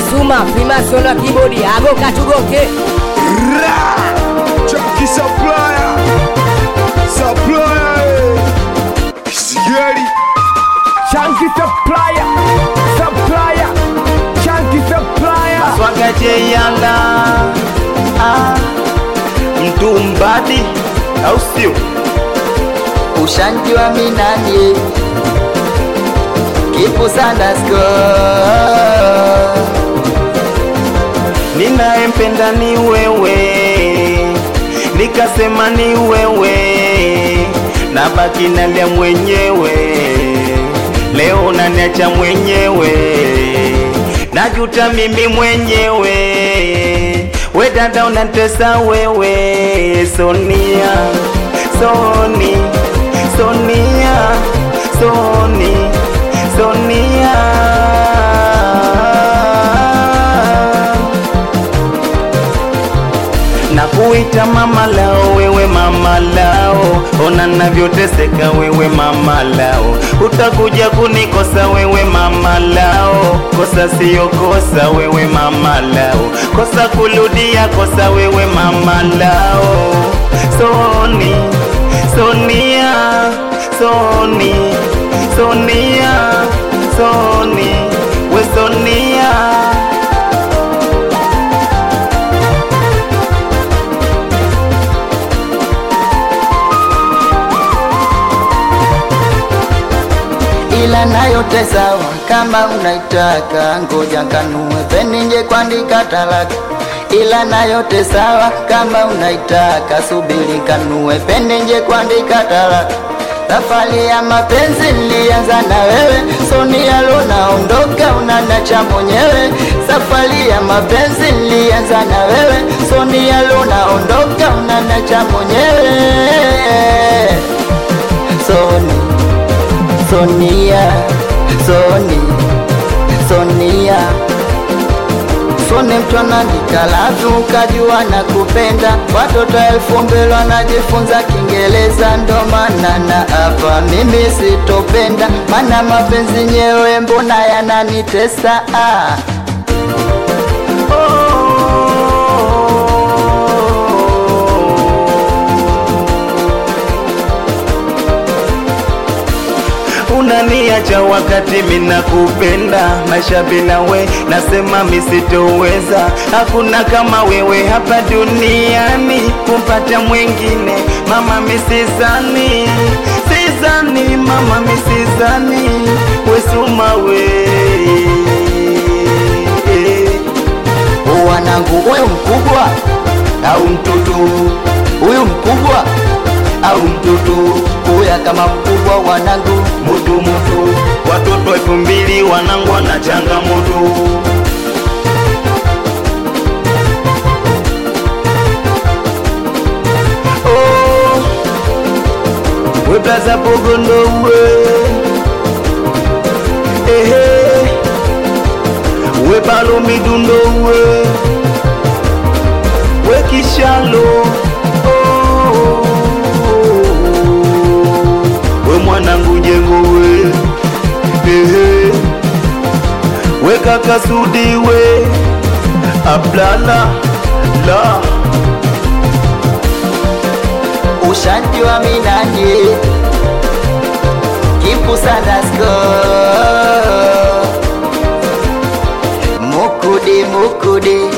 Suma Freemason wa keyboard ago katugoke Chunky supplier Sigeri Chunky supplier Chunky supplier Maswaga Jeyala mtu mbadi au sio? Ushanjua minani Kipu Sandasko Ninaempenda ni wewe, nikasema ni wewe, nabaki nalia mwenyewe, leo naniacha mwenyewe, najuta mimi mwenyewe, we dada unatesa wewe, Sonia, Sonia nakuita mama lao, wewe mama lao, ona navyoteseka wewe mama lao, utakuja kunikosa wewe mama lao, kosa siyo kosa wewe mama lao, kosa kurudia kosa wewe mama lao, we Sonia ila nayo tesawa kama unaitaka ngoja kanue peni nje kuandika talaka ila nayo tesawa kama unaitaka subiri kanue peni nje kuandika talaka safari ya mapenzi nilianza na wewe Sonia lo naondoka unanacha mwenyewe safari ya mapenzi nilianza na wewe Sonia lo naondoka unanacha mwenyewe Sonia mtu anaandika lafu ukajua na kupenda watoto 2000 wanajifunza Kiingereza ndo maana na hapa mimi sitopenda maana mapenzi nyewe mbona yananitesa unaniacha wakati mina kupenda maisha bila we nasema misitoweza hakuna kama wewe hapa duniani kumpata mwingine mama misizani mama misizani we Suma we wanangu huyu mkubwa au mtoto huyu mkubwa au mtoto uya kama mkubwa wanangu mutu watoto 2000 wanangu wana changamoto we blaza pogondo we palo midundo we kishalo mwanangu jengo we kaka Sudi we ablala la ushanjua minani Kipu Sandasko mukudi